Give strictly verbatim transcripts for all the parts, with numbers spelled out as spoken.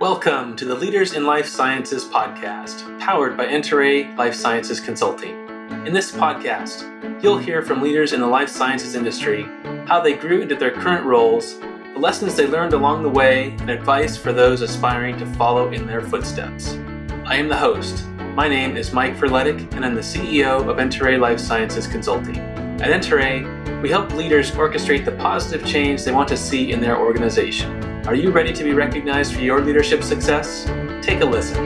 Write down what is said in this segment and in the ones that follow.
Welcome to the Leaders in Life Sciences podcast, powered by Enter-A Life Sciences Consulting. In this podcast, you'll hear from leaders in the life sciences industry, how they grew into their current roles, the lessons they learned along the way, and advice for those aspiring to follow in their footsteps. I am the host. My name is Mike Verletic, and I'm the C E O of Enter-A Life Sciences Consulting. At Enter-A, we help leaders orchestrate the positive change they want to see in their organization. Are you ready to be recognized for your leadership success? Take a listen.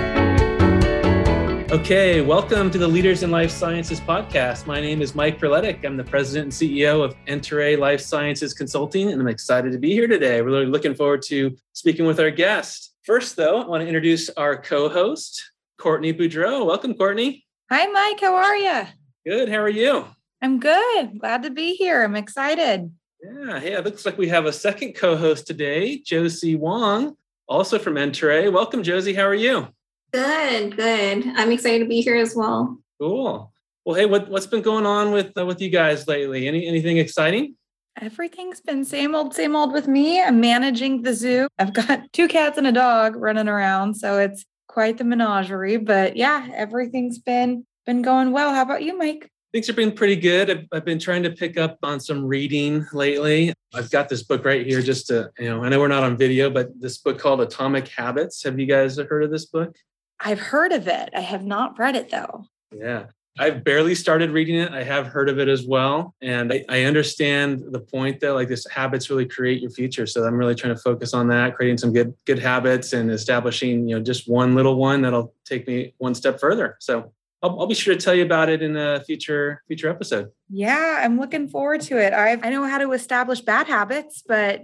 Okay, welcome to the Leaders in Life Sciences podcast. My name is Mike Verletic. I'm the president and C E O of Enter-A Life Sciences Consulting, and I'm excited to be here today. We're really looking forward to speaking with our guest. First, though, I want to introduce our co-host, Courtney Boudreau. Welcome, Courtney. Hi, Mike. How are you? Good. How are you? I'm good. Glad to be here. I'm excited. Yeah, hey, it looks like we have a second co-host today, Josie Wong, also from Enter-A. Welcome, Josie. How are you? Good, good. I'm excited to be here as well. Cool. Well, hey, what, what's been going on with uh, with you guys lately? Any anything exciting? Everything's been same old, same old with me. I'm managing the zoo. I've got two cats and a dog running around, so it's quite the menagerie. But yeah, everything's been been going well. How about you, Mike? Things have been pretty good. I've, I've been trying to pick up on some reading lately. I've got this book right here just to, you know, I know we're not on video, but this book called Atomic Habits. Have you guys heard of this book? I've heard of it. I have not read it, though. Yeah. I've barely started reading it. I have heard of it as well. And I, I understand the point that like this habits really create your future. So I'm really trying to focus on that, creating some good, good habits and establishing, you know, just one little one that'll take me one step further. So I'll, I'll be sure to tell you about it in a future future episode. Yeah, I'm looking forward to it. I I know how to establish bad habits, but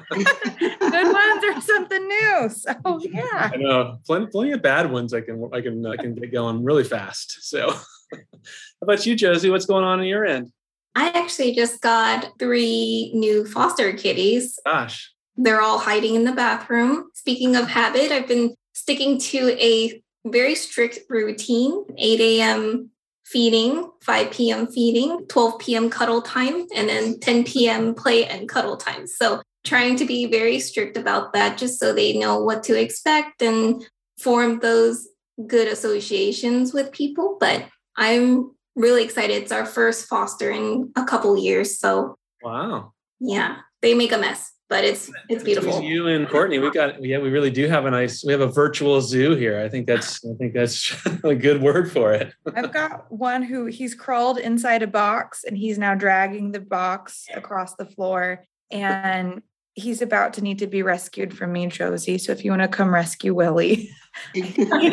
good ones are something new. So yeah, I know plenty, plenty of bad ones. I can I can I can get going really fast. So, how about you, Josie? What's going on on your end? I actually just got three new foster kitties. Gosh, they're all hiding in the bathroom. Speaking of habit, I've been sticking to a very strict routine, eight a.m. feeding, five p.m. feeding, twelve p.m. cuddle time, and then ten p.m. play and cuddle time. So trying to be very strict about that just so they know what to expect and form those good associations with people. But I'm really excited. It's our first foster in a couple years. So wow. Yeah, they make a mess. But it's it's beautiful. You and Courtney, we got yeah, we really do have a nice. We have a virtual zoo here. I think that's I think that's a good word for it. I've got one who he's crawled inside a box and he's now dragging the box across the floor, and he's about to need to be rescued from me, Josie. So if you want to come rescue Willie, you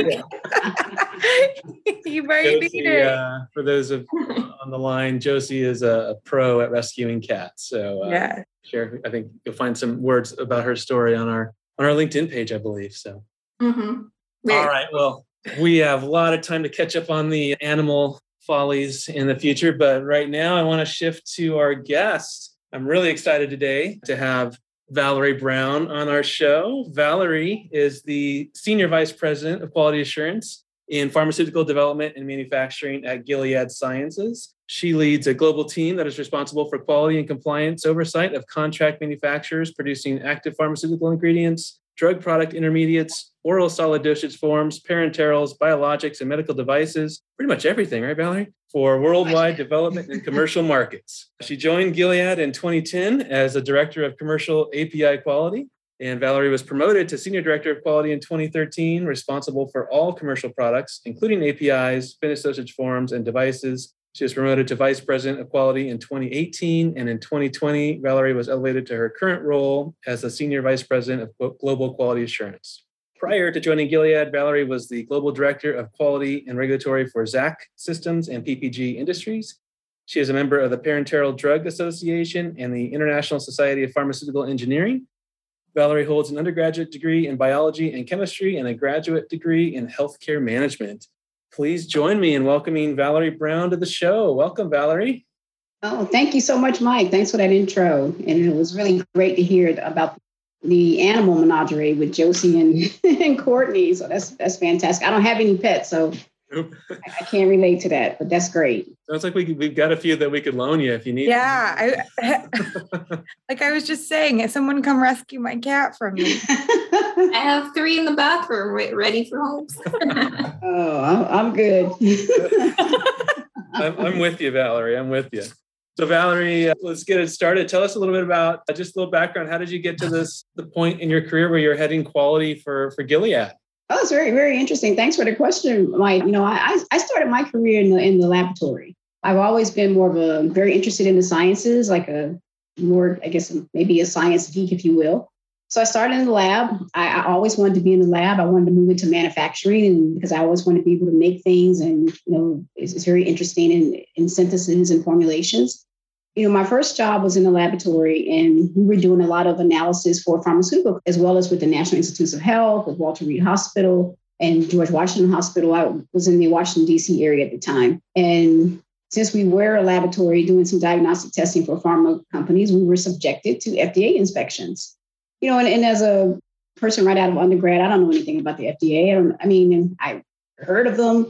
might Josie, need it. Uh, for those of on the line, Josie is a, a pro at rescuing cats. So uh, yeah. Sure. I think you'll find some words about her story on our on our LinkedIn page, I believe. So, mm-hmm. All right. Well, we have a lot of time to catch up on the animal follies in the future, but right now I want to shift to our guest. I'm really excited today to have Valerie Brown on our show. Valerie is the Senior Vice President of Quality Assurance in Pharmaceutical Development and Manufacturing at Gilead Sciences. She leads a global team that is responsible for quality and compliance oversight of contract manufacturers producing active pharmaceutical ingredients, drug product intermediates, oral solid dosage forms, parenterals, biologics, and medical devices. Pretty much everything, right, Valerie? For worldwide development and commercial markets. She joined Gilead in twenty ten as a director of commercial A P I quality. And Valerie was promoted to Senior Director of Quality in twenty thirteen, responsible for all commercial products, including A P Is, finished dosage forms, and devices. She was promoted to Vice President of Quality in twenty eighteen, and in twenty twenty, Valerie was elevated to her current role as the Senior Vice President of Global Quality Assurance. Prior to joining Gilead, Valerie was the Global Director of Quality and Regulatory for Z A C Systems and P P G Industries. She is a member of the Parenteral Drug Association and the International Society of Pharmaceutical Engineering. Valerie holds an undergraduate degree in biology and chemistry and a graduate degree in healthcare management. Please join me in welcoming Valerie Brown to the show. Welcome, Valerie. Oh, thank you so much, Mike. Thanks for that intro. And it was really great to hear about the animal menagerie with Josie and, and Courtney. So that's that's fantastic. I don't have any pets, so Nope. I can't relate to that, but that's great. Sounds like we could, we've got a few that we could loan you if you need. Yeah. I, like I was just saying, if someone come rescue my cat from me. I have three in the bathroom re- ready for homes. Oh, I'm, I'm good. I'm, I'm with you, Valerie. I'm with you. So Valerie, uh, let's get it started. Tell us a little bit about uh, just a little background. How did you get to this, the point in your career where you're heading quality for, for Gilead? Oh, it's very, very interesting. Thanks for the question, Mike. You know, I, I started my career in the in the laboratory. I've always been more of a very interested in the sciences, like a more, I guess, maybe a science geek, if you will. So I started in the lab. I, I always wanted to be in the lab. I wanted to move into manufacturing, and because I always wanted to be able to make things, and you know, it's, it's very interesting in, in synthesis and formulations. You know, my first job was in the laboratory, and we were doing a lot of analysis for pharmaceutical, as well as with the National Institutes of Health, with Walter Reed Hospital and George Washington Hospital. I was in the Washington, D C area at the time. And since we were a laboratory doing some diagnostic testing for pharma companies, we were subjected to F D A inspections. You know, and, and as a person right out of undergrad, I don't know anything about the F D A. I, don't, I mean, I heard of them.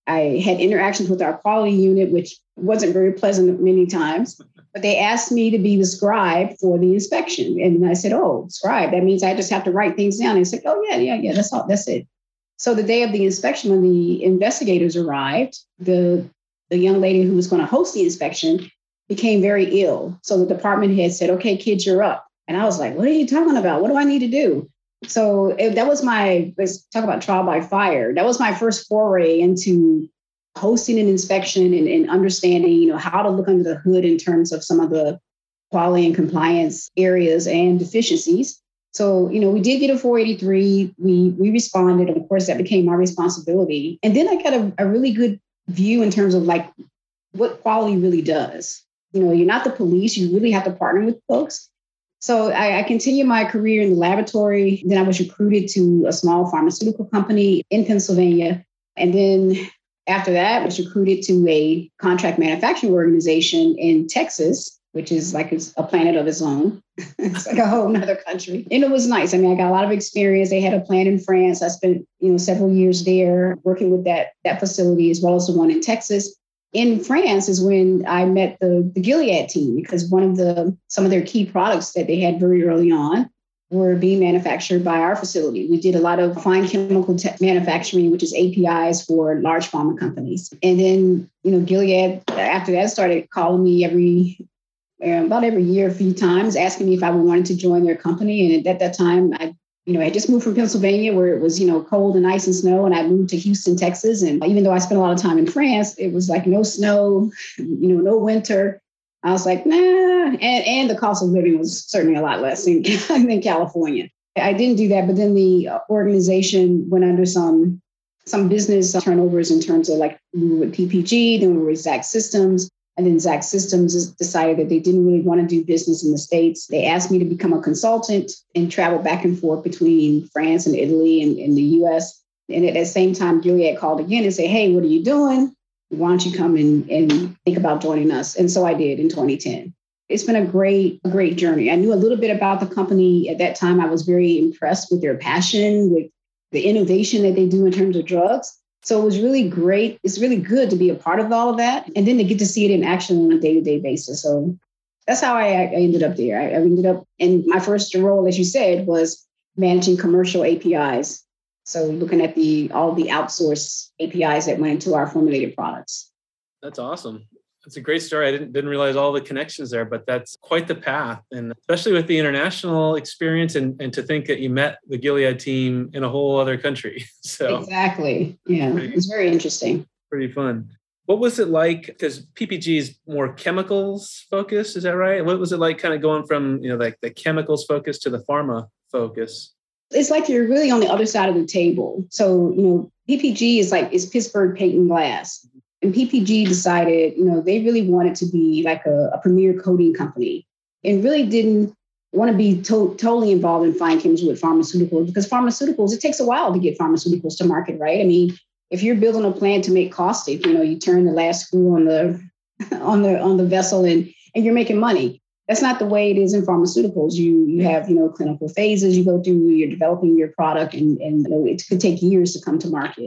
I had interactions with our quality unit, which wasn't very pleasant many times, but they asked me to be the scribe for the inspection. And I said, oh, scribe, that means I just have to write things down. And they said, oh, yeah, yeah, yeah, that's all, that's it. So the day of the inspection, when the investigators arrived, the, the young lady who was going to host the inspection became very ill. So the department head said, okay, kids, you're up. And I was like, what are you talking about? What do I need to do? So it, that was my, let's talk about trial by fire. That was my first foray into hosting an inspection and, and understanding, you know, how to look under the hood in terms of some of the quality and compliance areas and deficiencies. So, you know, we did get a four eighty-three. We we responded. And of course, that became my responsibility. And then I got a, a really good view in terms of like what quality really does. You know, you're not the police. You really have to partner with folks. So I, I continued my career in the laboratory. Then I was recruited to a small pharmaceutical company in Pennsylvania. And then after that, I was recruited to a contract manufacturing organization in Texas, which is like a planet of its own. It's like a whole nother country. And it was nice. I mean, I got a lot of experience. They had a plant in France. I spent, you know, several years there working with that, that facility as well as the one in Texas. In France is when I met the, the Gilead team, because one of the some of their key products that they had very early on were being manufactured by our facility. We did a lot of fine chemical te- manufacturing, which is A P Is for large pharma companies. And then, you know, Gilead, after that, started calling me every, uh, about every year, a few times, asking me if I wanted to join their company. And at that time, I You know, I just moved from Pennsylvania where it was, you know, cold and ice and snow. And I moved to Houston, Texas. And even though I spent a lot of time in France, it was like no snow, you know, no winter. I was like, nah. And, and the cost of living was certainly a lot less in, than California. I didn't do that. But then the organization went under some some business turnovers in terms of like we were with P P G, then we were with Zack Systems. And then Zack Systems decided that they didn't really want to do business in the States. They asked me to become a consultant and travel back and forth between France and Italy and, and the U S. And at the same time, Gilead called again and said, hey, what are you doing? Why don't you come and, and think about joining us? And so I did in twenty ten. It's been a great, a great journey. I knew a little bit about the company at that time. I was very impressed with their passion, with the innovation that they do in terms of drugs. So it was really great. It's really good to be a part of all of that. And then to get to see it in action on a day-to-day basis. So that's how I, I ended up there. I, I ended up, and my first role, as you said, was managing commercial A P Is. So looking at the all the outsourced A P Is that went into our formulated products. That's awesome. That's a great story. I didn't didn't realize all the connections there, but that's quite the path. And especially with the international experience and, and to think that you met the Gilead team in a whole other country. So exactly. Yeah, it was very interesting. Pretty fun. What was it like? Because P P G is more chemicals focused, is that right? What was it like kind of going from, you know, like the chemicals focus to the pharma focus? It's like you're really on the other side of the table. So, you know, P P G is like, is Pittsburgh Paint and Glass. And P P G decided, you know, they really wanted to be like a, a premier coating company and really didn't want to be to- totally involved in fine chemistry with pharmaceuticals, because pharmaceuticals, it takes a while to get pharmaceuticals to market, right? I mean, if you're building a plant to make caustic, you know, you turn the last screw on the on the on the vessel and and you're making money. That's not the way it is in pharmaceuticals. You you have, you know, clinical phases you go through, you're developing your product, and, and you know, it could take years to come to market.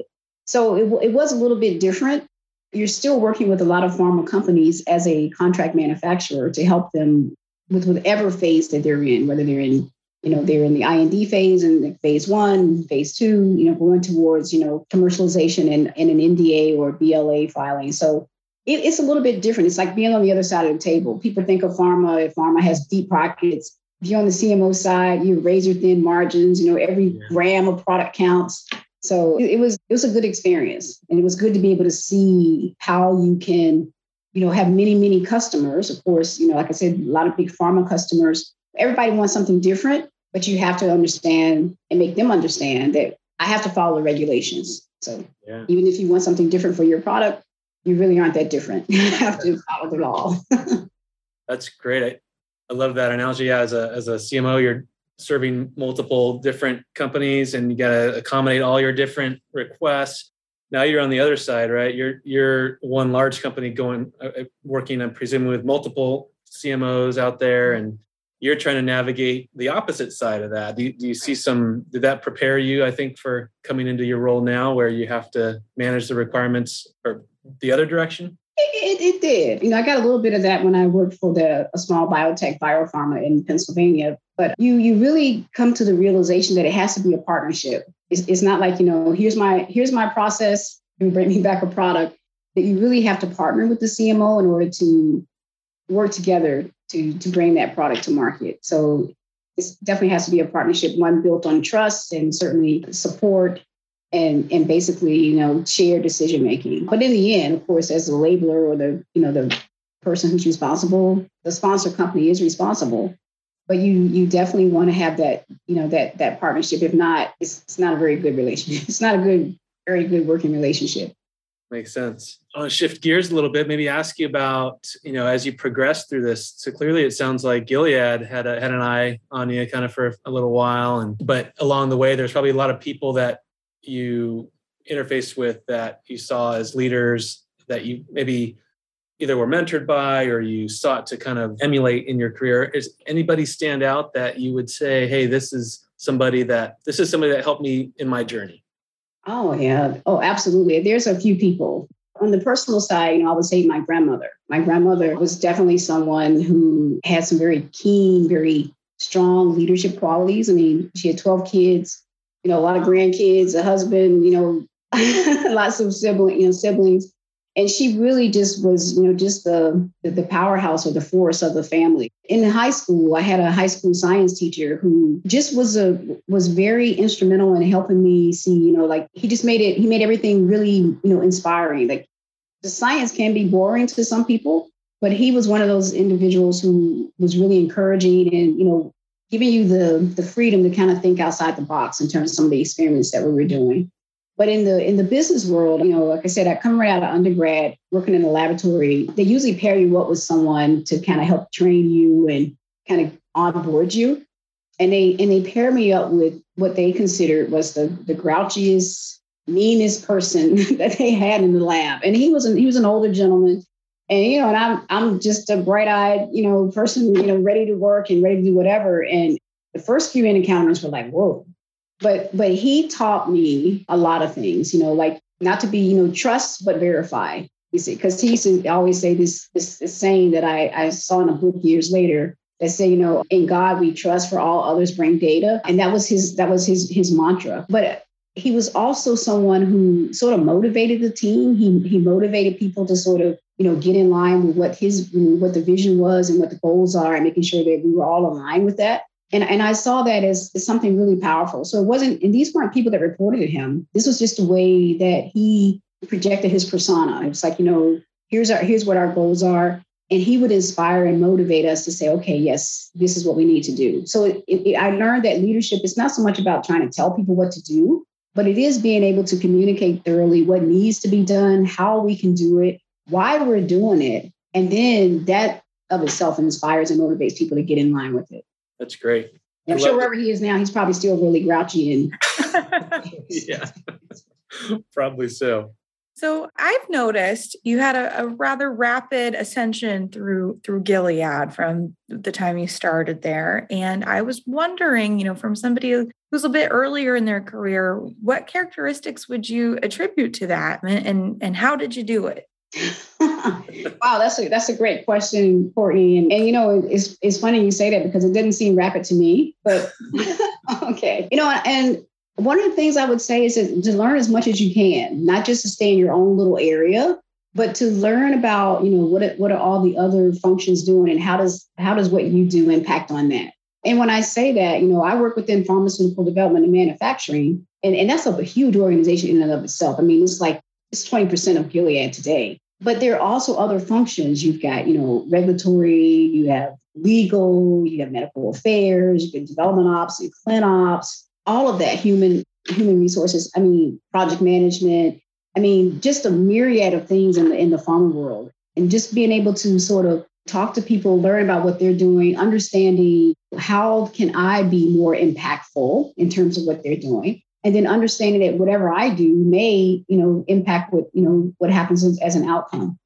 So it, it was a little bit different. You're still working with a lot of pharma companies as a contract manufacturer to help them with whatever phase that they're in, whether they're in, you know, they're in the I N D phase and phase one, phase two, you know, going towards, you know, commercialization and, and an N D A or B L A filing. So it, it's a little bit different. It's like being on the other side of the table. People think of pharma, if pharma has deep pockets. If you're on the C M O side, you have razor thin margins, you know, every yeah. gram of product counts. So it, it was it was a good experience. And it was good to be able to see how you can, you know, have many, many customers. Of course, you know, like I said, a lot of big pharma customers. Everybody wants something different, but you have to understand and make them understand that I have to follow the regulations. So yeah. even if you want something different for your product, you really aren't that different. You have to follow the law. That's great. I, I love that analogy. Yeah, as a as a C M O, you're serving multiple different companies and you got to accommodate all your different requests. Now you're on the other side, right? You're you're one large company going uh, working, I'm presuming, with multiple C M Os out there, and you're trying to navigate the opposite side of that. Do you, do you see some? Did that prepare you, I think, for coming into your role now, where you have to manage the requirements or the other direction? It, it, it did. You know, I got a little bit of that when I worked for the a small biotech biopharma in Pennsylvania. But you you really come to the realization that it has to be a partnership. It's, it's not like, you know, here's my here's my process and bring me back a product. That you really have to partner with the C M O in order to work together to to bring that product to market. So it definitely has to be a partnership, one built on trust and certainly support. And, and basically, you know, shared decision making. But in the end, of course, as the labeler or the, you know, the person who's responsible, the sponsor company is responsible. But you you definitely want to have that, you know, that that partnership. If not, it's, it's not a very good relationship. It's not a good, very good working relationship. Makes sense. I want to shift gears a little bit, maybe ask you about, you know, as you progress through this. So clearly it sounds like Gilead had a, had an eye on you kind of for a little while. And but along the way, there's probably a lot of people that you interfaced with that you saw as leaders that you maybe either were mentored by or you sought to kind of emulate in your career. Is anybody stand out that you would say, hey, this is somebody that this is somebody that helped me in my journey? Oh, yeah. Oh, absolutely. There's a few people. On the personal side, you know, I would say my grandmother. My grandmother was definitely someone who had some very keen, very strong leadership qualities. I mean, she had twelve kids. You know, a lot of grandkids, a husband, you know, lots of sibling, you know, siblings. And she really just was, you know, just the, the the powerhouse or the force of the family. In high school, I had a high school science teacher who just was a was very instrumental in helping me see, you know, like he just made it, he made everything really, you know, inspiring. Like the science can be boring to some people, but he was one of those individuals who was really encouraging and, you know, giving you the, the freedom to kind of think outside the box in terms of some of the experiments that we were doing. But in the in the business world, you know, like I said, I come right out of undergrad, working in the laboratory. They usually pair you up with someone to kind of help train you and kind of onboard you. And they and they pair me up with what they considered was the, the grouchiest, meanest person that they had in the lab. And he was an, he was an older gentleman. And, you know, and I'm I'm just a bright-eyed, you know, person, you know, ready to work and ready to do whatever. And the first few encounters were like, whoa. But but he taught me a lot of things, you know, like not to be, you know, trust, but verify. You see, because he used to always say this, this, this saying that I, I saw in a book years later that say, you know, in God we trust, for all others bring data. And that was his that was his his mantra. But he was also someone who sort of motivated the team. He he motivated people to sort of, you know, get in line with what his, what the vision was and what the goals are, and making sure that we were all aligned with that. And, and I saw that as, as something really powerful. So it wasn't, and these weren't people that reported to him. This was just a way that he projected his persona. It's like, you know, here's our, here's what our goals are. And he would inspire and motivate us to say, okay, yes, this is what we need to do. So it, it, I learned that leadership is not so much about trying to tell people what to do, but it is being able to communicate thoroughly what needs to be done, how we can do it, why we're doing it. And then that of itself inspires and motivates people to get in line with it. That's great. I'm sure wherever he is now, he's probably still really grouchy. And yeah, probably so. So I've noticed you had a, a rather rapid ascension through through Gilead from the time you started there. And I was wondering, you know, from somebody who who's a bit earlier in their career, what characteristics would you attribute to that? And, and, and how did you do it? Wow, that's a that's a great question, Courtney. And, and you know, it's it's funny you say that because it didn't seem rapid to me. But okay, you know, and one of the things I would say is to, to learn as much as you can, not just to stay in your own little area, but to learn about, you know, what it, what are all the other functions doing, and how does how does what you do impact on that? And when I say that, you know, I work within pharmaceutical development and manufacturing, and, and that's a huge organization in and of itself. I mean, it's like it's twenty percent of Gilead today. But there are also other functions. You've got, you know, regulatory, you have legal, you have medical affairs, you have development ops, and clin ops, all of that, human human resources. I mean, project management. I mean, just a myriad of things in the in the pharma world, and just being able to sort of talk to people, learn about what they're doing, understanding how can I be more impactful in terms of what they're doing. And then understanding that whatever I do may, you know, impact what, you know, what happens as, as an outcome.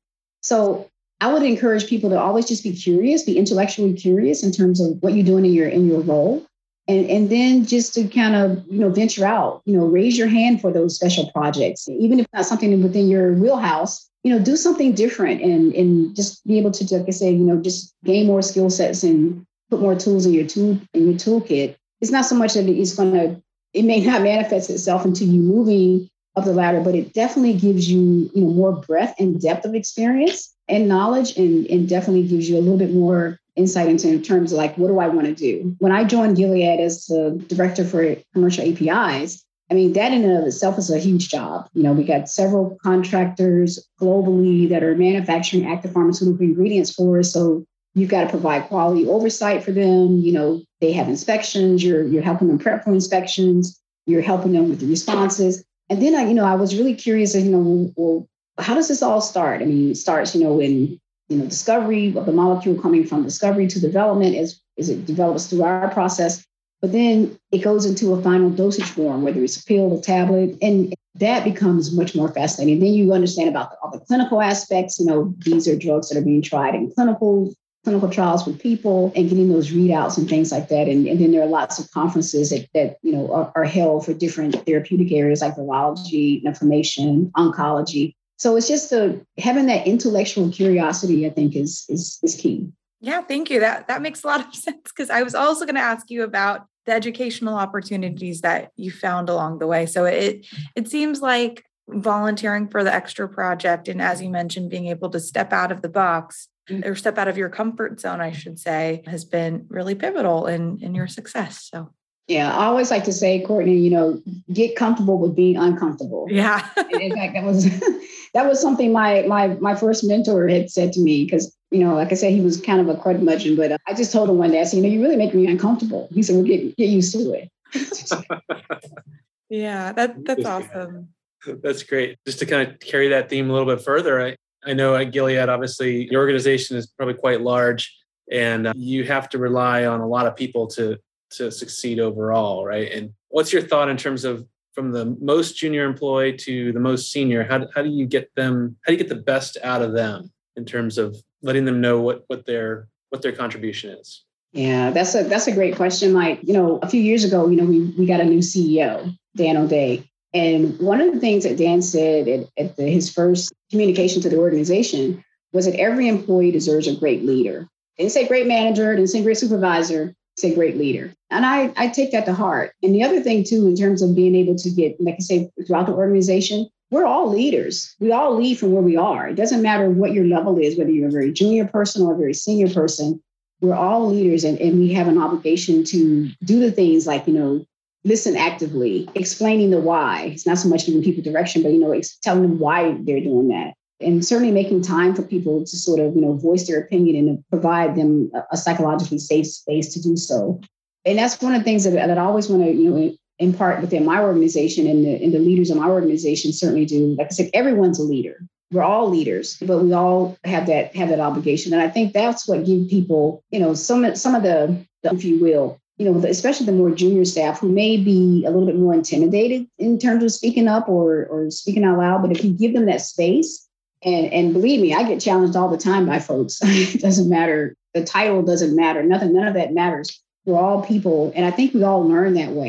So I would encourage people to always just be curious, be intellectually curious in terms of what you're doing in your in your role. And, and then just to kind of, you know, venture out, you know, raise your hand for those special projects. Even if not something within your wheelhouse, you know, do something different and, and just be able to, like I say, you know, just gain more skill sets and put more tools in your tool in your toolkit. It's not so much that it's going to It may not manifest itself into you moving up the ladder, but it definitely gives you, you know, more breadth and depth of experience and knowledge, and, and definitely gives you a little bit more insight into in terms of like, what do I want to do? When I joined Gilead as the director for commercial A P Is, I mean, that in and of itself is a huge job. You know, we got several contractors globally that are manufacturing active pharmaceutical ingredients for us. So you've got to provide quality oversight for them. You know, they have inspections. You're you're helping them prep for inspections. You're helping them with the responses. And then, I, you know, I was really curious, you know, well, how does this all start? I mean, it starts, you know, in, you know, discovery of the molecule, coming from discovery to development as, as it develops through our process. But then it goes into a final dosage form, whether it's a pill, a tablet, and that becomes much more fascinating. Then you understand about the, all the clinical aspects. You know, these are drugs that are being tried in clinical clinical trials with people and getting those readouts and things like that. And, and then there are lots of conferences that, that you know, are, are held for different therapeutic areas like virology, inflammation, oncology. So it's just a, having that intellectual curiosity, I think, is, is, is key. Yeah, thank you. That, that makes a lot of sense, because I was also going to ask you about the educational opportunities that you found along the way. So it, it seems like volunteering for the extra project, and as you mentioned, being able to step out of the box or step out of your comfort zone, I should say, has been really pivotal in, in your success. So, yeah, I always like to say, Courtney, you know, get comfortable with being uncomfortable. Yeah. In fact, that was that was something my my my first mentor had said to me, because, you know, like I said, he was kind of a curmudgeon, but uh, I just told him one day, I said, you know, you really make me uncomfortable. He said, well, get, get used to it. Yeah, that that's awesome. That's great. Just to kind of carry that theme a little bit further, I, I know at Gilead, obviously, the organization is probably quite large, and uh, you have to rely on a lot of people to to succeed overall, right? And what's your thought in terms of from the most junior employee to the most senior? How, how do you get them? How do you get the best out of them in terms of letting them know what what their what their contribution is? Yeah, that's a that's a great question, Mike. You know, a few years ago, you know, we we got a new C E O, Dan O'Day. And one of the things that Dan said at, at the, his first communication to the organization was that every employee deserves a great leader. Didn't say great manager, didn't say great supervisor, say great leader. And I, I take that to heart. And the other thing, too, in terms of being able to get, like I say, throughout the organization, we're all leaders. We all lead from where we are. It doesn't matter what your level is, whether you're a very junior person or a very senior person. We're all leaders, and, and we have an obligation to do the things like, you know, listen actively, explaining the why. It's not so much giving people direction, but, you know, it's telling them why they're doing that. And certainly making time for people to sort of, you know, voice their opinion and provide them a psychologically safe space to do so. And that's one of the things that, that I always want to, you know, impart within my organization, and the, and the leaders of my organization certainly do. Like I said, everyone's a leader. We're all leaders, but we all have that have that obligation. And I think that's what gives people, you know, some, some of the, the, if you will, you know, especially the more junior staff who may be a little bit more intimidated in terms of speaking up or, or speaking out loud. But if you give them that space, and, and believe me, I get challenged all the time by folks. It doesn't matter. The title doesn't matter. Nothing, none of that matters. We're all people. And I think we all learn that way.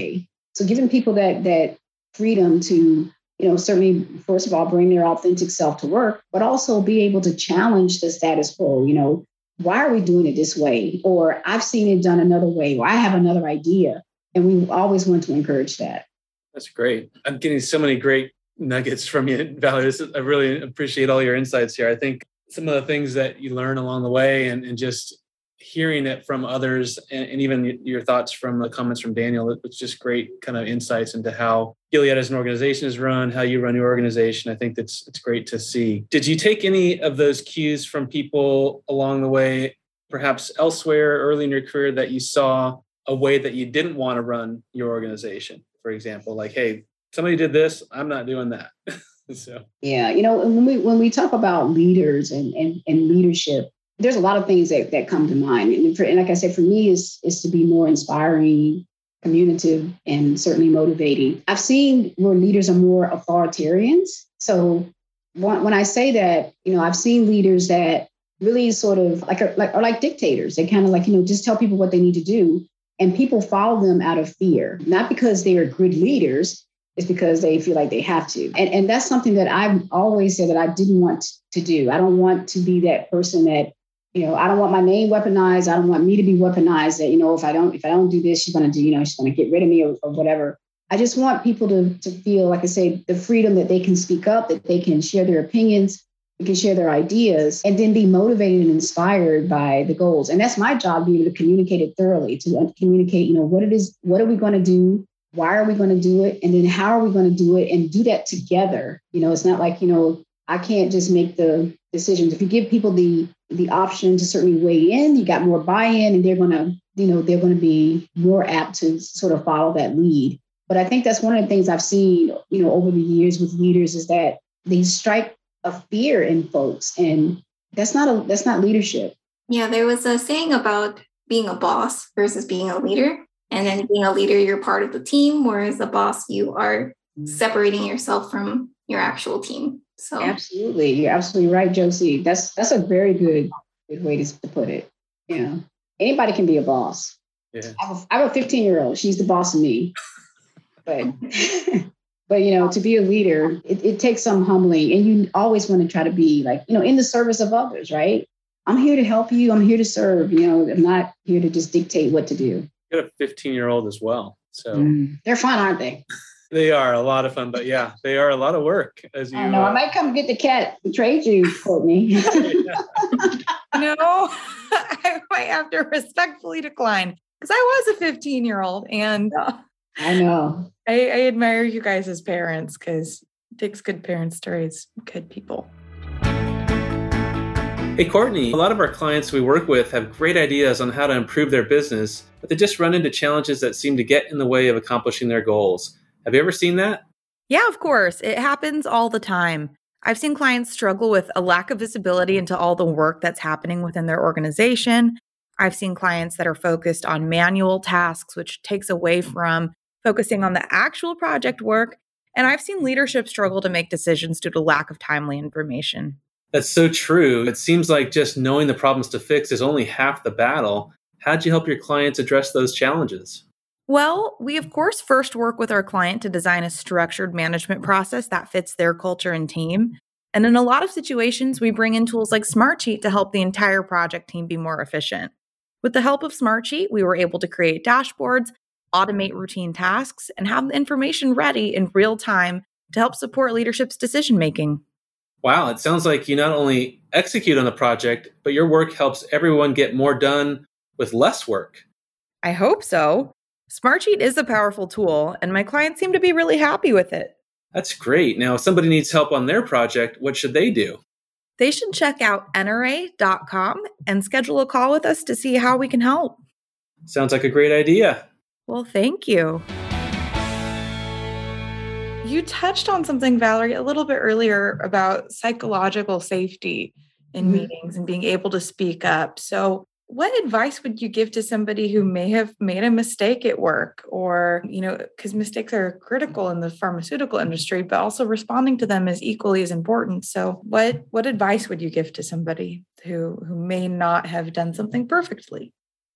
So giving people that that freedom to, you know, certainly, first of all, bring their authentic self to work, but also be able to challenge the status quo. You know, why are we doing it this way? Or I've seen it done another way, or I have another idea. And we always want to encourage that. That's great. I'm getting so many great nuggets from you, Valerie. I really appreciate all your insights here. I think some of the things that you learn along the way and, and just hearing it from others and, and even your thoughts from the comments from Daniel, it's just great kind of insights into how Gilead as an organization is run, how you run your organization. I think that's it's great to see. Did you take any of those cues from people along the way, perhaps elsewhere early in your career, that you saw a way that you didn't want to run your organization? For example, like, hey, somebody did this, I'm not doing that. So yeah, you know, when we when we talk about leaders and and, and leadership, there's a lot of things that, that come to mind. And, for, and like I said, for me, is is to be more inspiring, communicative, and certainly motivating. I've seen where leaders are more authoritarians. So when, when I say that, you know, I've seen leaders that really sort of like are, like are like dictators. They kind of like, you know, just tell people what they need to do, and people follow them out of fear, not because they are good leaders. It's because they feel like they have to. And, and that's something that I've always said that I didn't want to do. I don't want to be that person that, you know, I don't want my name weaponized. I don't want me to be weaponized that, you know, if I don't, if I don't do this, she's going to do, you know, she's going to get rid of me or, or whatever. I just want people to, to feel, like I say, the freedom that they can speak up, that they can share their opinions, they can share their ideas, and then be motivated and inspired by the goals. And that's my job, being able to communicate it thoroughly, to communicate, you know, what it is, what are we going to do? Why are we going to do it? And then how are we going to do it, and do that together? You know, it's not like, you know, I can't just make the decisions. If you give people the the option to certainly weigh in, you got more buy-in, and they're going to, you know, they're going to be more apt to sort of follow that lead. But I think that's one of the things I've seen, you know, over the years with leaders, is that they strike a fear in folks, and that's not a that's not leadership. Yeah, there was a saying about being a boss versus being a leader. And then being a leader, you're part of the team, whereas a boss, you are separating yourself from your actual team. So absolutely, you're absolutely right, Josie. That's that's a very good good way to, to put it. Yeah, anybody can be a boss. Yeah, I have a, I have a fifteen year old. She's the boss of me. But but you know, to be a leader, it, it takes some humbling, and you always want to try to be like, you know, in the service of others, right? I'm here to help you. I'm here to serve. You know, I'm not here to just dictate what to do. You got a fifteen year old as well. So mm, they're fun, aren't they? They are a lot of fun, but yeah, they are a lot of work. As you I know, uh, I might come get the cat and trade you, Courtney. No, I might have to respectfully decline, because I was a fifteen year old, and uh, I know. I, I admire you guys as parents, because it takes good parents to raise good people. Hey, Courtney, a lot of our clients we work with have great ideas on how to improve their business, but they just run into challenges that seem to get in the way of accomplishing their goals. Have you ever seen that? Yeah, of course. It happens all the time. I've seen clients struggle with a lack of visibility into all the work that's happening within their organization. I've seen clients that are focused on manual tasks, which takes away from focusing on the actual project work. And I've seen leadership struggle to make decisions due to lack of timely information. That's so true. It seems like just knowing the problems to fix is only half the battle. How'd you help your clients address those challenges? Well, we of course first work with our client to design a structured management process that fits their culture and team. And in a lot of situations, we bring in tools like Smartsheet to help the entire project team be more efficient. With the help of Smartsheet, we were able to create dashboards, automate routine tasks, and have the information ready in real time to help support leadership's decision-making. Wow, it sounds like you not only execute on the project, but your work helps everyone get more done with less work. I hope so. Smartsheet is a powerful tool, and my clients seem to be really happy with it. That's great. Now, if somebody needs help on their project, what should they do? They should check out N R A dot com and schedule a call with us to see how we can help. Sounds like a great idea. Well, thank you. You touched on something, Valerie, a little bit earlier about psychological safety in mm-hmm. meetings and being able to speak up. So what advice would you give to somebody who may have made a mistake at work, or, you know, because mistakes are critical in the pharmaceutical industry, but also responding to them is equally as important. So what, what advice would you give to somebody who, who may not have done something perfectly?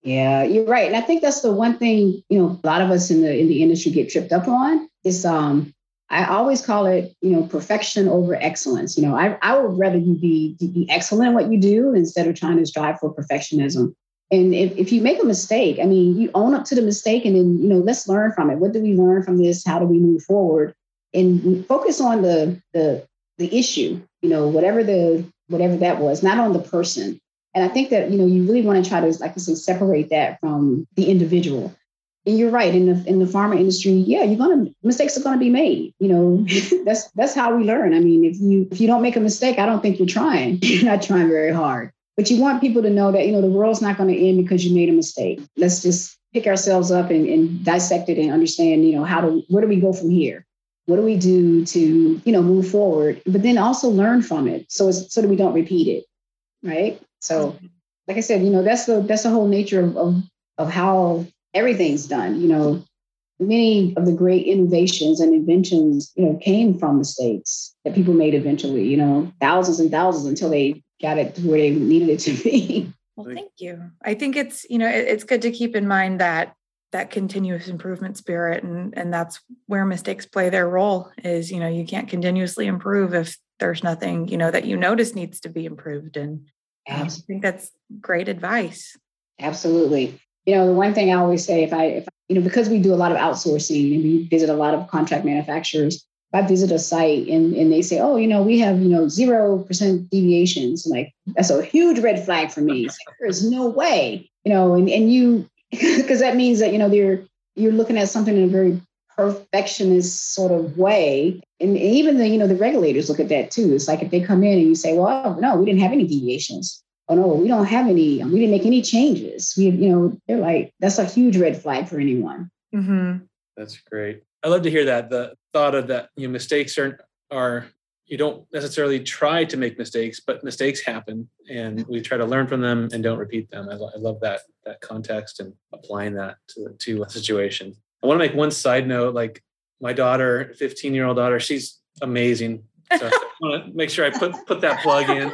Yeah, you're right. And I think that's the one thing, you know, a lot of us in the in the industry get tripped up on is um I always call it, you know, perfection over excellence. You know, I, I would rather you be, be excellent at what you do instead of trying to strive for perfectionism. And if, if you make a mistake, I mean, you own up to the mistake and then, you know, let's learn from it. What do we learn from this? How do we move forward? And focus on the the the issue, you know, whatever the whatever that was, not on the person. And I think that, you know, you really want to try to, like I say, separate that from the individual. And you're right. In the in the pharma industry, yeah, you're gonna mistakes are gonna be made. You know, that's that's how we learn. I mean, if you if you don't make a mistake, I don't think you're trying. You're not trying very hard. But you want people to know that, you know, the world's not going to end because you made a mistake. Let's just pick ourselves up and, and dissect it and understand, you know, how to where do we go from here? What do we do to, you know, move forward? But then also learn from it, so it's, so that we don't repeat it, right? So, like I said, you know, that's the that's the whole nature of of, of how everything's done. You know, many of the great innovations and inventions, you know, came from mistakes that people made eventually. You know, thousands and thousands until they got it to where they needed it to be. Well, thank you. I think it's, you know, it, it's good to keep in mind that that continuous improvement spirit, and and that's where mistakes play their role. Is, you know, you can't continuously improve if there's nothing, you know, that you notice needs to be improved. And um, I think that's great advice. Absolutely. You know, the one thing I always say, if I, if you know, because we do a lot of outsourcing and we visit a lot of contract manufacturers, if I visit a site and, and they say, oh, you know, we have, you know, zero percent deviations, like that's a huge red flag for me. Like, there's no way, you know, and, and you, because that means that, you know, they're, you're looking at something in a very perfectionist sort of way. And even the, you know, the regulators look at that too. It's like if they come in and you say, well, no, we didn't have any deviations. Oh, no, we don't have any, we didn't make any changes. We, you know, they're like, that's a huge red flag for anyone. Mm-hmm. That's great. I love to hear that. The thought of that, you know, mistakes are, are, you don't necessarily try to make mistakes, but mistakes happen and we try to learn from them and don't repeat them. I, lo- I love that, that context and applying that to, to a situation. I want to make one side note, like my daughter, fifteen year old daughter, she's amazing. So I want to make sure I put, put that plug in.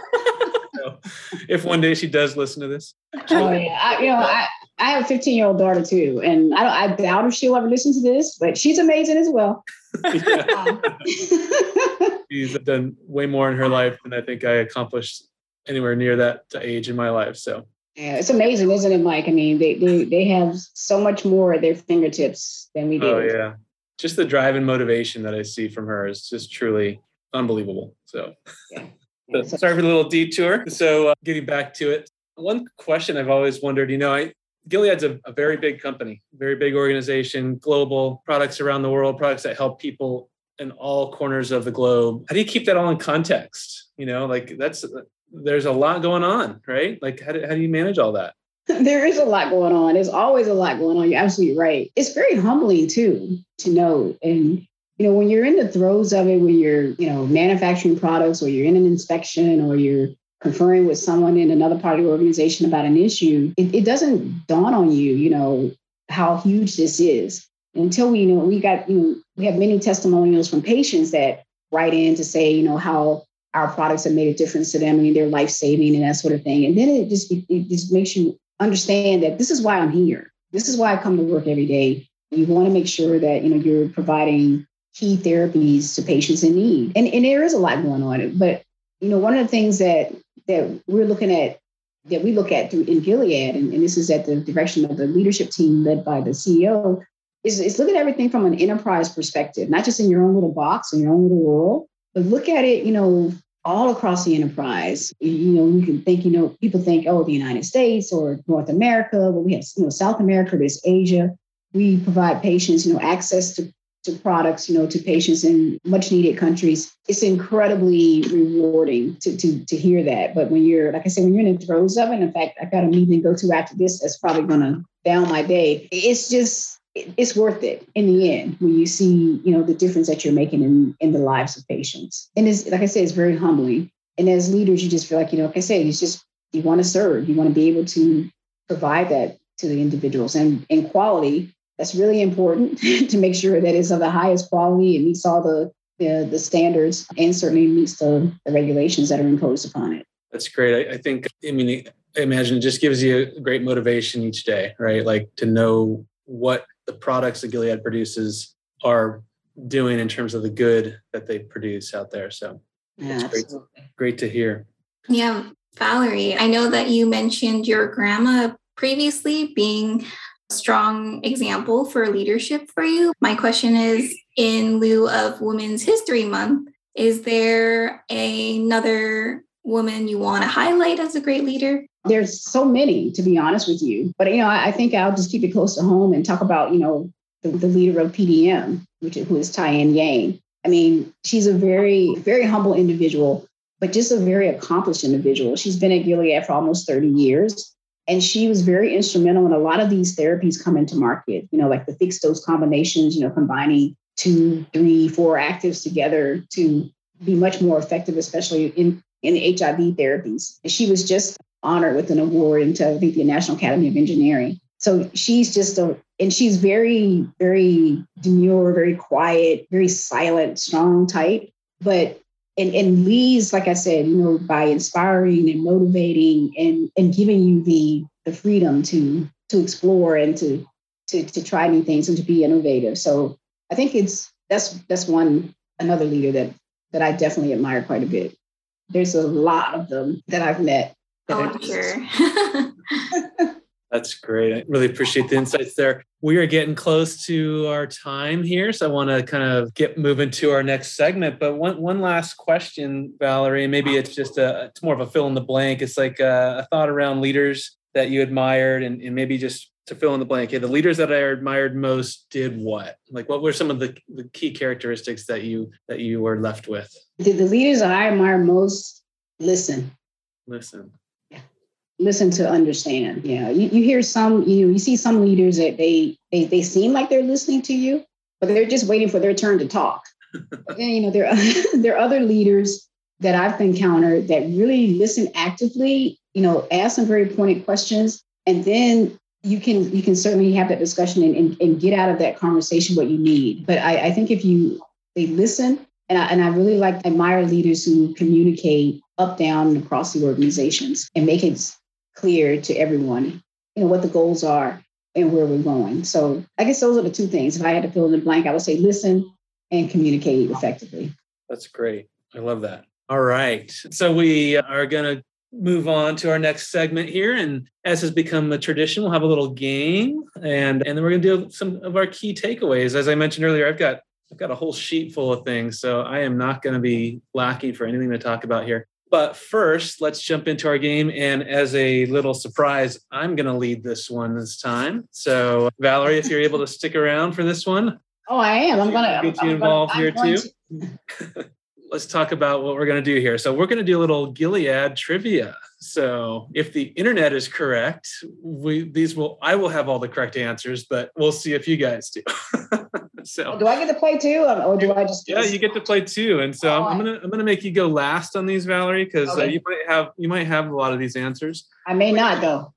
So if one day she does listen to this. Oh yeah. I, you know, I, I have a fifteen year old daughter too. And I don't, I doubt if she'll ever listen to this, but she's amazing as well. um. She's done way more in her life than I think I accomplished anywhere near that age in my life. So yeah, it's amazing, isn't it, Mike? I mean, they they they have so much more at their fingertips than we do. Oh yeah. Just the drive and motivation that I see from her is just truly unbelievable. So, yeah. Yeah, so sorry for the little detour. So uh, getting back to it, one question I've always wondered, you know, I, Gilead's a, a very big company, very big organization, global products around the world, products that help people in all corners of the globe. How do you keep that all in context? You know, like that's, there's a lot going on, right? Like how do, how do you manage all that? There is a lot going on. There's always a lot going on. You're absolutely right. It's very humbling too, to know. And, you know, when you're in the throes of it, when you're, you know, manufacturing products or you're in an inspection or you're conferring with someone in another part of the organization about an issue, it, it doesn't dawn on you, you know, how huge this is. Until we, you know, we got, you know, we have many testimonials from patients that write in to say, you know, how our products have made a difference to them. I mean, they're life-saving and that sort of thing. And then it just, it just makes you understand that this is why I'm here. This is why I come to work every day. You want to make sure that, you know, you're providing key therapies to patients in need. And, and there is a lot going on. But, you know, one of the things that that we're looking at, that we look at through in Gilead, and, and this is at the direction of the leadership team led by the C E O, is, is look at everything from an enterprise perspective, not just in your own little box or your own little world, but look at it, you know, all across the enterprise. You know, you can think, you know, people think, oh, the United States or North America, but we have, you know, South America, there's Asia. We provide patients, you know, access to, to products, you know, to patients in much needed countries. It's incredibly rewarding to, to, to hear that. But when you're, like I said, when you're in the throes of it, in fact, I've got a meeting to go to after this, that's probably going to down my day. It's just, it's worth it in the end when you see, you know, the difference that you're making in, in the lives of patients. And it's, like I said, it's very humbling. And as leaders, you just feel like, you know, like I said, it's just, you want to serve, you want to be able to provide that to the individuals. And, and quality, that's really important to make sure that it's of the highest quality. It meets all the, the, the standards and certainly meets the, the regulations that are imposed upon it. That's great. I, I think, I mean, I imagine it just gives you a great motivation each day, right? Like to know what the products that Gilead produces are doing in terms of the good that they produce out there. So Yeah, it's great, great to hear. Yeah, Valerie, I know that you mentioned your grandma previously being a strong example for leadership for you. My question is, in lieu of Women's History Month, is there another woman you want to highlight as a great leader? There's so many, to be honest with you. But, you know, I, I think I'll just keep it close to home and talk about, you know, the, the leader of P D M, which is, who is Tyann Yang. I mean, she's a very, very humble individual, but just a very accomplished individual. She's been at Gilead for almost thirty years. And she was very instrumental in a lot of these therapies coming to market, you know, like the fixed dose combinations, you know, combining two, three, four actives together to be much more effective, especially in, in the H I V therapies. And she was just honored with an award into, I think, the National Academy of Engineering. So she's just a, and she's very, very demure, very quiet, very silent, strong type. But, and, and leads, like I said, you know, by inspiring and motivating and, and giving you the, the freedom to, to explore and to, to, to try new things and to be innovative. So I think it's, that's, that's one, another leader that, that I definitely admire quite a bit. There's a lot of them that I've met. That Oh, are I'm just- sure. That's great. I really appreciate the insights there. We are getting close to our time here, so I want to kind of get moving to our next segment. But one one last question, Valerie, and maybe it's just a it's more of a fill in the blank. It's like a, a thought around leaders that you admired, and, and maybe just to fill in the blank. Yeah, the leaders that I admired most did what? Like, what were some of the, the key characteristics that you that you were left with? The, the leaders that I admire most listen. Listen. Listen to understand. Yeah, you, you hear some, you you see some leaders that they, they they seem like they're listening to you, but they're just waiting for their turn to talk. But then, you know, there, there are other leaders that I've encountered that really listen actively, you know, ask some very pointed questions, and then you can you can certainly have that discussion and, and, and get out of that conversation what you need. But I, I think if you, they listen, and I, and I really like, admire leaders who communicate up, down, and across the organizations and make it clear to everyone, you know, what the goals are and where we're going. So I guess those are the two things. If I had to fill in the blank, I would say listen and communicate effectively. That's great. I love that. All right. So we are going to move on to our next segment here. And as has become a tradition, we'll have a little game, and, and then we're going to do some of our key takeaways. As I mentioned earlier, I've got I've got a whole sheet full of things, so I am not going to be lacking for anything to talk about here. But first, let's jump into our game. And as a little surprise, I'm going to lead this one this time. So, Valerie, if you're able to stick around for this one. Oh, I am. I'm going to get you involved here too. To... Let's talk about what we're going to do here. So, we're going to do a little Gilead trivia. So, if the internet is correct, we these will I will have all the correct answers, but we'll see if you guys do. So, do I get to play too, or do I just? Yeah, you get to play too, and so oh, I'm gonna I'm gonna make you go last on these, Valerie, because okay. uh, you might have you might have a lot of these answers. I may not though.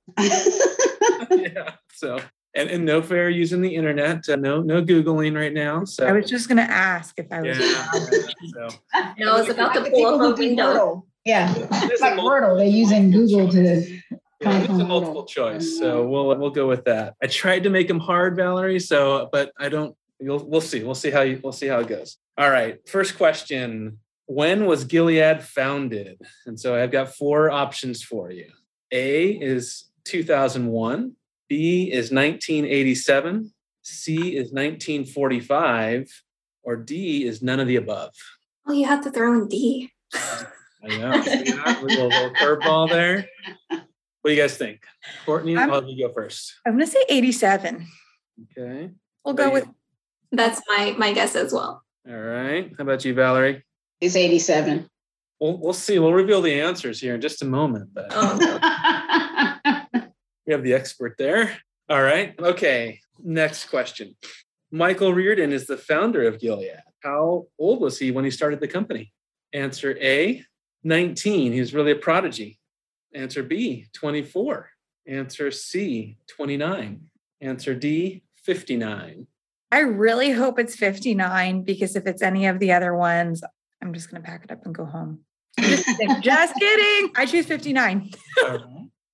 Yeah. So, and, and no fair using the internet. Uh, no no googling right now. So I was just gonna ask if I was. Yeah. So no, I was about to pull up a window. Yeah, it's like Wordle. They're using Google to. Yeah, it's a multiple choice, so we'll we'll go with that. I tried to make them hard, Valerie. So, but I don't. You'll, we'll see. We'll see how you. We'll see how it goes. All right. First question: when was Gilead founded? And so I've got four options for you. A is two thousand one. B is nineteen eighty-seven. C is nineteen forty-five. Or D is none of the above. Oh, you have to throw in D. I know. See that? A little, little curveball there. What do you guys think? Courtney, I'm, I'll let you go first. I'm going to say eighty-seven. Okay. We'll go with. That's my my guess as well. All right. How about you, Valerie? It's eighty-seven. We'll we'll see. We'll reveal the answers here in just a moment. But oh. We have the expert there. All right. Okay. Next question. Michael Reardon is the founder of Gilead. How old was he when he started the company? Answer A, nineteen. He was really a prodigy. Answer B, twenty-four. Answer C, twenty-nine. Answer D, fifty-nine. I really hope it's fifty-nine, because if it's any of the other ones, I'm just going to pack it up and go home. Just kidding. Just kidding. I choose fifty-nine. All right.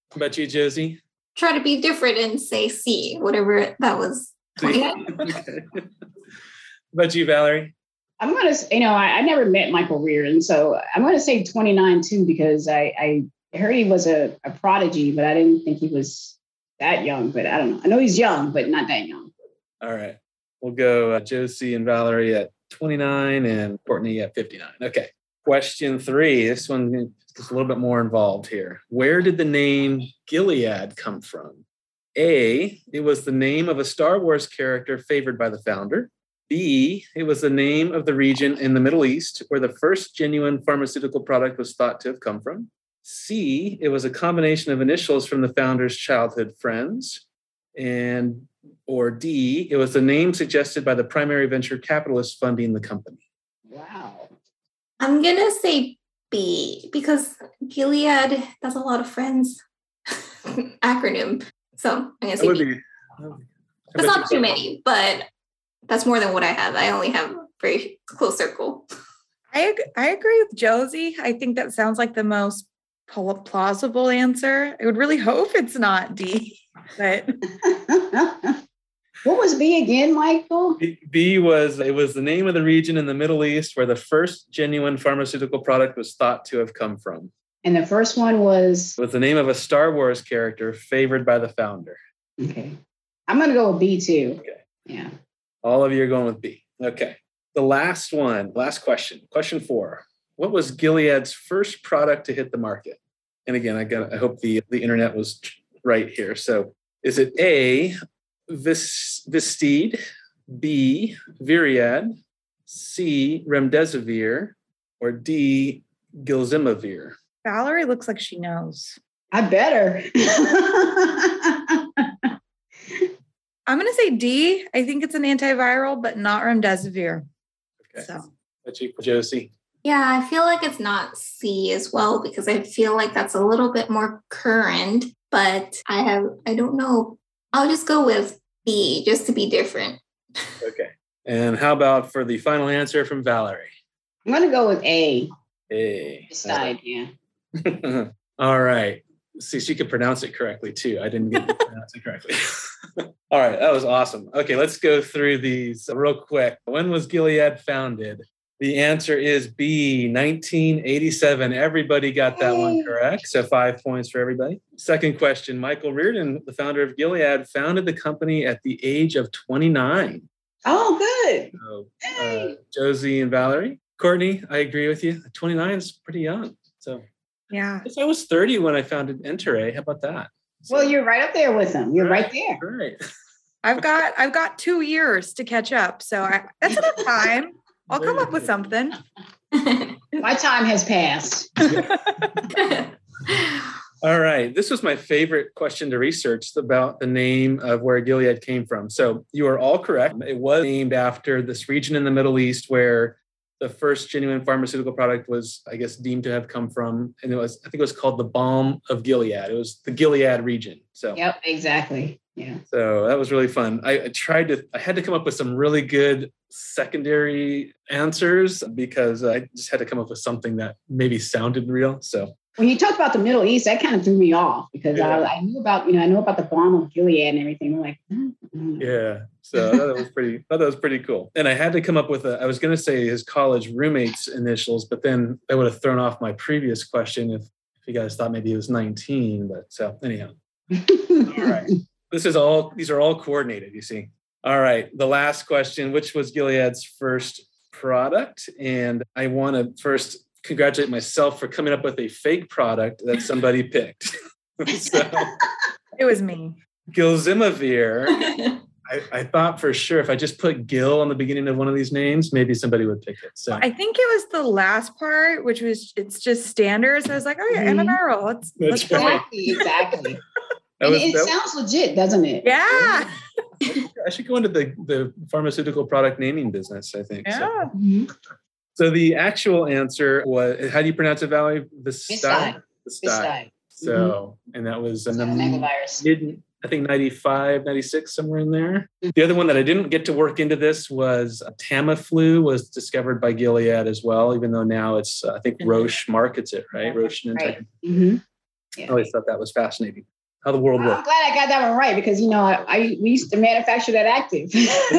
How about you, Josie? Try to be different and say C, whatever that was. twenty-nine. Okay. How about you, Valerie? I'm going to, you know, I, I never met Michael Reardon, so I'm going to say twenty-nine too, because I, I heard he was a, a prodigy, but I didn't think he was that young. But I don't know. I know he's young, but not that young. All right. We'll go uh, Josie and Valerie at twenty-nine and Courtney at fifty-nine. Okay. Question three. This one is a little bit more involved here. Where did the name Gilead come from? A, it was the name of a Star Wars character favored by the founder. B, it was the name of the region in the Middle East where the first genuine pharmaceutical product was thought to have come from. C, it was a combination of initials from the founder's childhood friends. And or D, it was the name suggested by the primary venture capitalist funding the company. Wow. I'm going to say B because Gilead, that's a lot of friends acronym. So I'm going to say B. Be, That's not too many, but that's more than what I have. I only have a very close circle. I I agree with Josie. I think that sounds like the most plausible answer. I would really hope it's not D, but what was B again, Michael? B, B was, it was the name of the region in the Middle East where the first genuine pharmaceutical product was thought to have come from. And the first one was? It was the name of a Star Wars character favored by the founder. Okay. I'm going to go with B too. Okay. Yeah. All of you are going with B. Okay. The last one, last question. Question four. What was Gilead's first product to hit the market? And again, I got. I hope the, the internet was right here. So is it A, Vis, Vistide, B, Viriad, C, Remdesivir, or D, Gilzimavir? Valerie looks like she knows. I better. I'm going to say D. I think it's an antiviral, but not remdesivir. Okay. So. That's you, Josie. Yeah, I feel like it's not C as well because I feel like that's a little bit more current, but I have, I don't know. I'll just go with B just to be different. Okay. And how about for the final answer from Valerie? I'm going to go with A. A. Decide, yeah. All right. See, she could pronounce it correctly too. I didn't get to pronounce it correctly. All right, that was awesome. Okay, let's go through these real quick. When was Gilead founded? The answer is B, nineteen eighty-seven. Everybody got that one correct. So five points for everybody. Second question, Michael Reardon, the founder of Gilead, founded the company at the age of twenty-nine. Oh, good. So, uh, Josie and Valerie. Courtney, I agree with you. twenty-nine is pretty young. So yeah, I guess I was thirty when I founded Entere. How about that? So, well, you're right up there with them. You're right, right there. Right. I've got I've got two years to catch up. So I, that's enough time. I'll come up with something. My time has passed. All right. This was my favorite question to research about the name of where Gilead came from. So you are all correct. It was named after this region in the Middle East where the first genuine pharmaceutical product was, I guess, deemed to have come from. And it was, I think it was called the Balm of Gilead. It was the Gilead region. So yep, exactly. Yeah. So that was really fun. I, I tried to, I had to come up with some really good secondary answers because I just had to come up with something that maybe sounded real. So when you talked about the Middle East, that kind of threw me off because yeah. I, I knew about, you know, I know about the Balm of Gilead and everything. I'm like, mm-hmm. yeah. So I thought that was pretty, I thought that was pretty cool. And I had to come up with a, I was going to say his college roommate's initials, but then that would have thrown off my previous question if, if you guys thought maybe he was nineteen, but so anyhow. All right. This is all, these are all coordinated, you see. All right. The last question, which was Gilead's first product? And I want to first congratulate myself for coming up with a fake product that somebody picked. So, it was me. Gilzimavir. I, I thought for sure if I just put Gil on the beginning of one of these names, maybe somebody would pick it. So I think it was the last part, which was it's just standard. So I was like, oh yeah, Mm-hmm. antiviral. Let's let's right. Exactly, exactly. That was, it that, sounds legit, doesn't it? Yeah. I should go into the, the pharmaceutical product naming business, I think. Yeah. So. Mm-hmm. so the actual answer was, how do you pronounce it, Valerie? Vistide? Vistide. So, and that was in the mid, I think ninety-five, ninety-six, somewhere in there. The other one that I didn't get to work into this was Tamiflu was discovered by Gilead as well, even though now it's, uh, I think Roche markets it, right? Roche and right. mm-hmm. Yeah. I always thought that was fascinating, how the world I'm works. glad I got that one right because, you know, I, I we used to manufacture that active.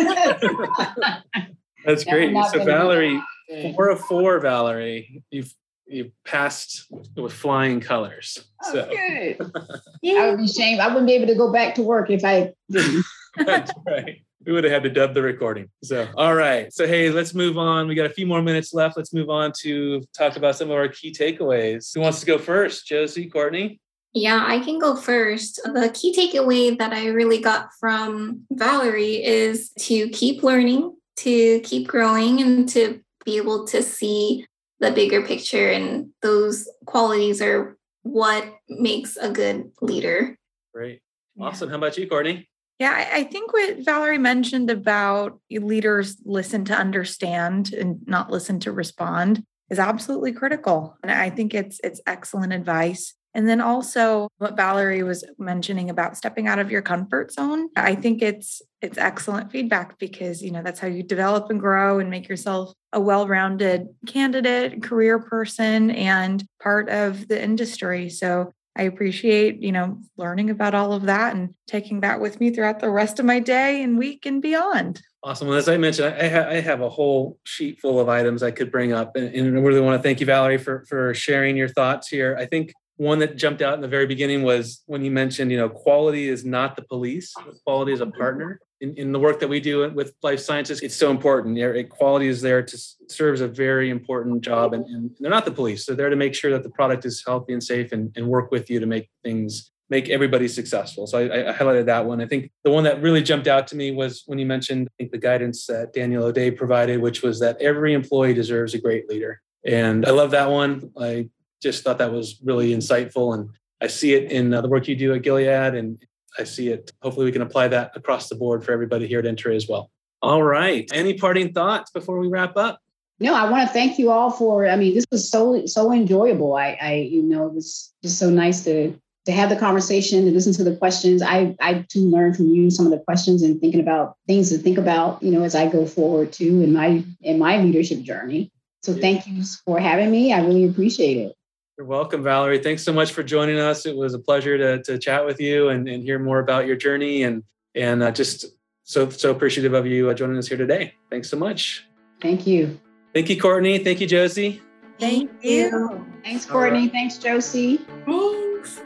That's great. not So gonna be Valerie, that. four of four, Valerie, you've you passed with flying colors. Oh, So good. I would be ashamed. I wouldn't be able to go back to work if I didn't. that's right. We would have had to dub the recording. So, all right. So, hey, let's move on. We got a few more minutes left. Let's move on to talk about some of our key takeaways. Who wants to go first? Josie, Courtney? Yeah, I can go first. The key takeaway that I really got from Valerie is to keep learning, to keep growing, and to be able to see the bigger picture. And those qualities are what makes a good leader. Great. Awesome. How about you, Courtney? Yeah, I I think what Valerie mentioned about leaders listen to understand and not listen to respond is absolutely critical. And I think it's it's excellent advice. And then also what Valerie was mentioning about stepping out of your comfort zone. I think it's it's excellent feedback because, you know, that's how you develop and grow and make yourself a well-rounded candidate, career person, and part of the industry. So I appreciate, you know, learning about all of that and taking that with me throughout the rest of my day and week and beyond. Awesome. Well, as I mentioned, I, ha- I have a whole sheet full of items I could bring up. And, and I really want to thank you, Valerie, for, for sharing your thoughts here. I think one that jumped out in the very beginning was when you mentioned, you know, quality is not the police. Quality is a partner. In, in the work that we do with life sciences, it's so important. Yeah, quality is there to serves a very important job, and, and they're not the police. They're there to make sure that the product is healthy and safe, and, and work with you to make things, make everybody successful. So I, I highlighted that one. I think the one that really jumped out to me was when you mentioned, I think, the guidance that Daniel O'Day provided, which was that every employee deserves a great leader. And I love that one. I just thought that was really insightful, and I see it in uh, the work you do at Gilead, and I see it. Hopefully we can apply that across the board for everybody here at Entray as well. All right. Any parting thoughts before we wrap up? No, I want to thank you all for, I mean, this was so, so enjoyable. I, I, you know, it was just so nice to, to have the conversation, to listen to the questions. I, I too learned from you some of the questions and thinking about things to think about, you know, as I go forward too in my, in my leadership journey. So yeah. Thank you for having me. I really appreciate it. You're welcome, Valerie. Thanks so much for joining us. It was a pleasure to, to chat with you and, and hear more about your journey, and and uh, just so so appreciative of you uh, joining us here today. Thanks so much. Thank you. Thank you, Courtney. Thank you, Josie. Thank you. Thanks, Courtney. Right. Thanks, Josie. Thanks.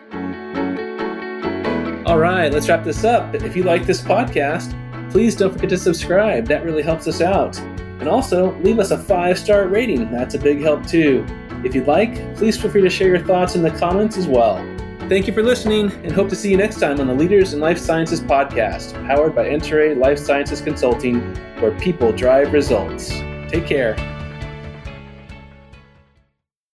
All right, let's wrap this up. If you like this podcast, please don't forget to subscribe. That really helps us out. And also, leave us a five-star rating. That's a big help too. If you'd like, please feel free to share your thoughts in the comments as well. Thank you for listening, and hope to see you next time on the Leaders in Life Sciences podcast, powered by Entray Life Sciences Consulting, where people drive results. Take care.